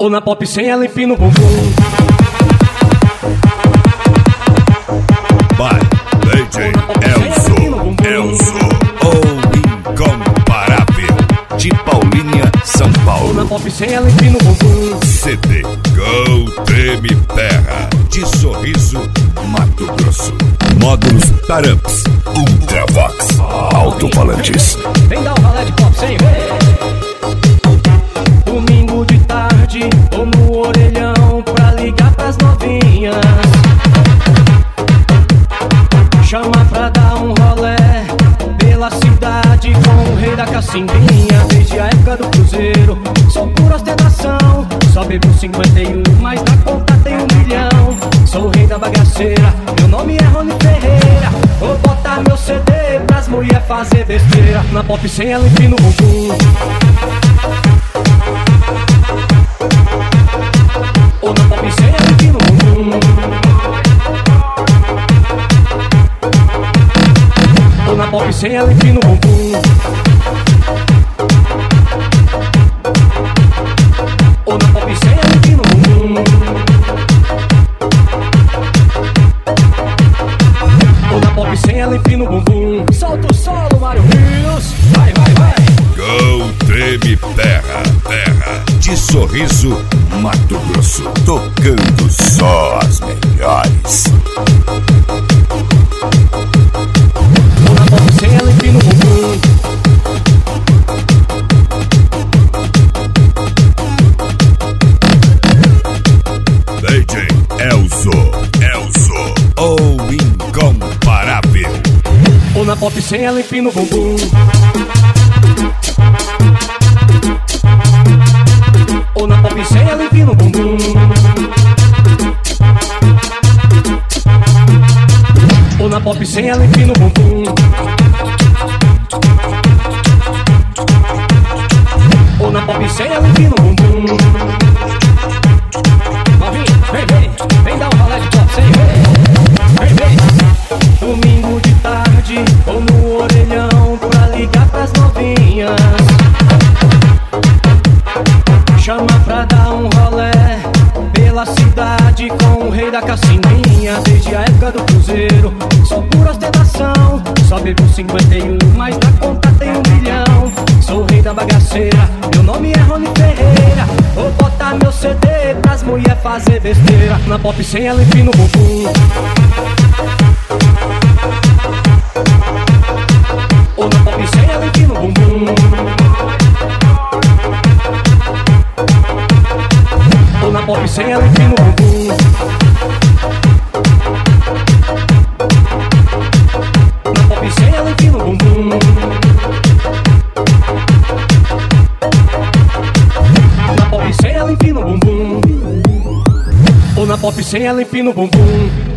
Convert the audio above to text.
Ou na pop sem ela empina o bumbum. By DJ Elzo, o incomparável de Paulinha, São Paulo. Ou na pop sem ela empina o bumbum. CD Go Treme Terra de Sorriso, Mato Grosso. Módulos Taramps, Ultravox, alto-falantes. Vem dar um ralé de pop sem ver. Domingo de tarde, tô no orelhão pra ligar pras novinhas. Chama pra dar um rolé pela cidade com o rei da cacimbinha. Desde a época do cruzeiro, sou pura ostentação. Só bebo 51, mas na conta tem 1 milhão. Sou o rei da bagaceira, meu nome é Rony Ferreira. Vou botar meu CD pras mulher fazer besteira. Na pop sem ela empina o bumbum. Ou na pop sem ela empina o bumbum. Ou na pop sem ela empina o bumbum. Ou na pop sem ela empina o bumbum. Ou na pop sem ela empina o bumbum. Solta o solo, Mário Rios. Vai, vai, vai. Go Treme Terra, terra de Sorriso, Mato Grosso. Tocando só as melhores. Ou na pop sem ela empina o bumbum. DJ Elzo, o incomparável. Ou na pop sem ela empina o bumbum. Ou na pop sem ela empina o bumbum. Ou na pop sem ela empina o bumbum. Ou na pop sem ela empina o bumbum. Vem dar um rolê de pop sem ver. Vem. Domingo de tarde, tô no orelhão pra ligar pras novinhas. Chama pra dar um rolé pela cidade com o rei da cacimbinha. Desde a época do cruzeiro, sou pura ostentação. Só bebo 51, mas na conta tem 1 milhão. Sou o rei da bagaceira, meu nome é Rony Ferreira. Vou botar meu CD pras mulher fazer besteira. Na pop sem ela empina o bumbum. Ou na pop sem ela empina o bumbum. Ou na pop sem ela empina o bumbum. Na pop sem ela empina o bumbum. Na pop sem ela empina o bumbum. Ou na pop sem ela empina o bumbum.